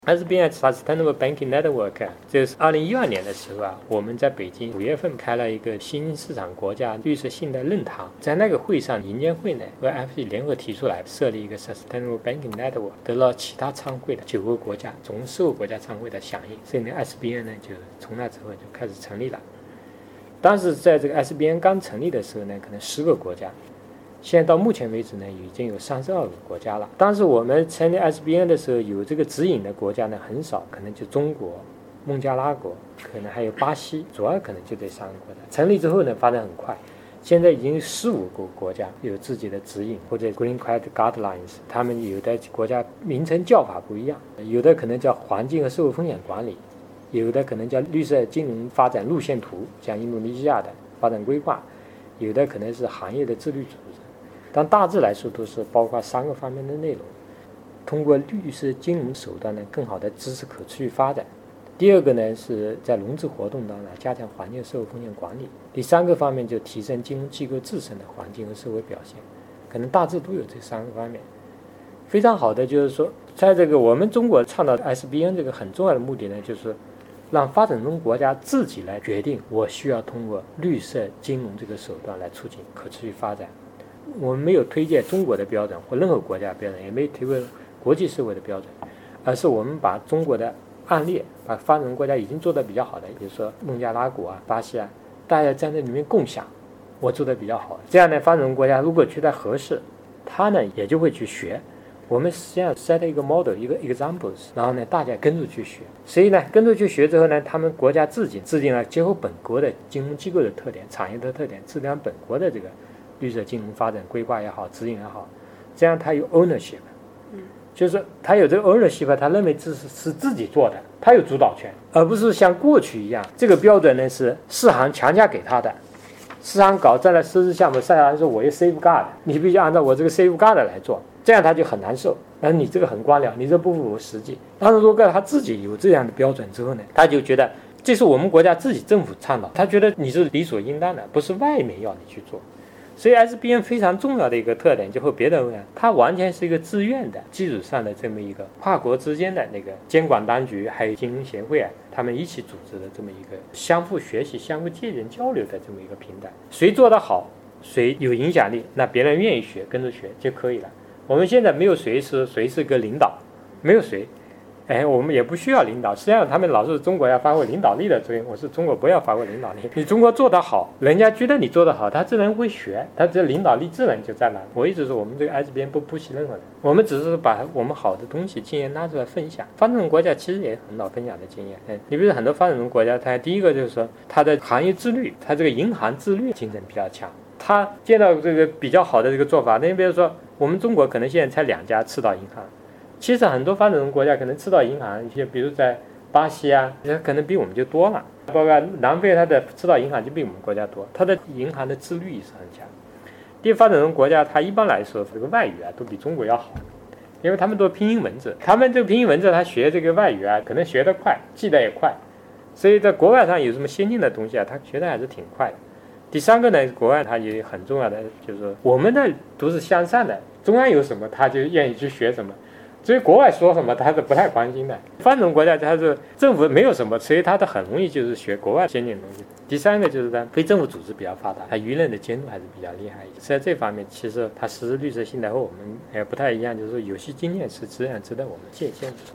SBN Sustainable Banking Network 这是2012年的时候我们在北京5月份开了一个新兴市场国家绿色信贷论坛，在那个会上，银监会呢和 FT 联合提出来设立一个 Sustainable Banking Network， 得到其他参会的9个国家，总共15个国家参会的响应，所以呢 SBN 呢就从那之后就开始成立了。当时在这个 SBN 刚成立的时候呢，可能10个国家。现在到目前为止呢，已经有32个国家了。当时我们成立 SBN 的时候，有这个指引的国家呢很少，可能就中国、孟加拉国，可能还有巴西，主要可能就这3个国家。成立之后呢，发展很快，现在已经有15个国家有自己的指引或者 Green Credit Guidelines， 他们有的国家名称叫法不一样，有的可能叫环境和社会风险管理，有的可能叫绿色金融发展路线图，像印度尼西亚的发展规划，有的可能是行业的自律组织。但大致来说都是包括3个方面的内容，通过绿色金融手段呢，更好的支持可持续发展。第二个呢，是在融资活动当中加强环境社会风险管理。第3个方面就提升金融机构自身的环境和社会表现，可能大致都有这3个方面。非常好的就是说，在这个我们中国倡导 SBN 这个很重要的目的呢，就是让发展中国家自己来决定，我需要通过绿色金融这个手段来促进可持续发展。我们没有推荐中国的标准或任何国家的标准，也没有推荐国际社会的标准，而是我们把中国的案例，把发展中国家已经做得比较好的，比如说孟加拉国巴西大家在这里面共享，我做得比较好，这样呢，发展中国家如果觉得合适，他呢也就会去学。我们实际上 set 一个 model， 一个 examples， 然后呢，大家跟着去学。所以呢，跟着去学之后呢，他们国家自己制定了结合本国的金融机构的特点、产业的特点，制定了本国的这个绿色金融发展规划也好，指引也好，这样他有 ownership， 就是他有这个 ownership， 他认为这是自己做的，他有主导权，而不是像过去一样，这个标准呢是市行强加给他的，市行搞这样的实施项目，市行说我有 safeguard， 你必须按照我这个 safeguard 来做，这样他就很难受，而你这个很官僚，你这不符合实际。但是如果他自己有这样的标准之后呢，他就觉得这是我们国家自己政府倡导，他觉得你是理所应当的，不是外面要你去做。所以 SBN 非常重要的一个特点就和别的不一样，它完全是一个自愿的基础上的这么一个跨国之间的那个监管当局还有金融协会他们一起组织的这么一个相互学习、相互借鉴交流的这么一个平台。谁做得好，谁有影响力，那别人愿意学，跟着学就可以了。我们现在没有谁是个领导，没有谁。我们也不需要领导，实际上他们老是中国要发挥领导力的作用，我是中国不要发挥领导力。你中国做得好，人家觉得你做得好，他自然会学，他这领导力自然就在那。我一直说我们这个 SBN 不push任何人，我们只是把我们好的东西经验拿出来分享。发展中国家其实也很好分享的经验，你比如很多发展中国家，它第一个就是说它的行业自律，它这个银行自律精神比较强，他见到这个比较好的这个做法。那比如说我们中国可能现在才2家赤道银行。其实很多发展中国家可能赤道银行，一些比如在巴西可能比我们就多了，包括南非，它的赤道银行就比我们国家多，它的银行的自律意识很强。第一，发展中国家它一般来说这个外语都比中国要好，因为他们都拼音文字，他们这个拼音文字他学这个外语可能学得快，记得也快，所以在国外上有什么先进的东西他学得还是挺快的。第3个呢，国外它也很重要的就是说我们的都是向上的，中央有什么他就愿意去学什么。所以国外说什么他是不太关心的，发展中国家它是政府没有什么，所以它的很容易就是学国外先进的东西。第3个就是它非政府组织比较发达，它舆论的监督还是比较厉害一些。在这方面，其实它实施绿色信贷和我们也不太一样，就是说有些经验是值得我们借鉴的。